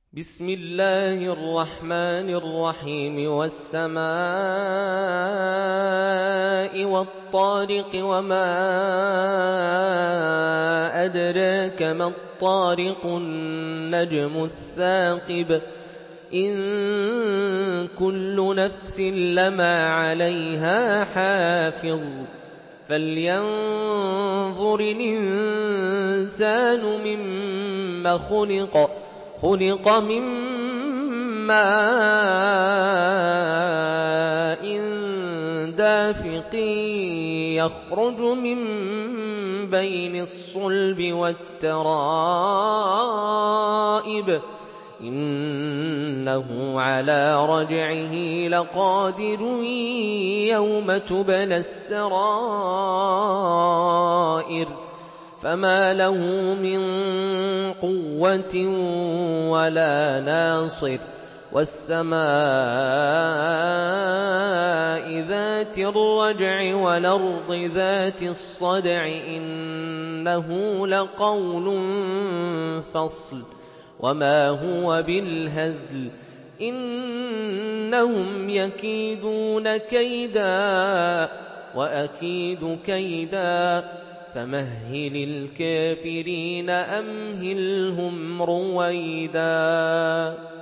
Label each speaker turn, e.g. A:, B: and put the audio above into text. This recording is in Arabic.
A: بسم الله الرحمن الرحيم والسماء والطارق وما أدراك ما الطارق النجم الثاقب إن كل نفس لما عليها حافظ فلينظر الإنسان مما خلق من ماء دافق يخرج من بين الصلب والترائب إنه على رجعه لقادر يوم تبلى السرائر فما له من قوة ولا ناصر والسماء ذات الرجع والأرض ذات الصدع إنه لقول فصل وما هو بالهزل إنهم يكيدون كيدا وأكيد كيدا فمهل الكافرين أمهلهم رويدا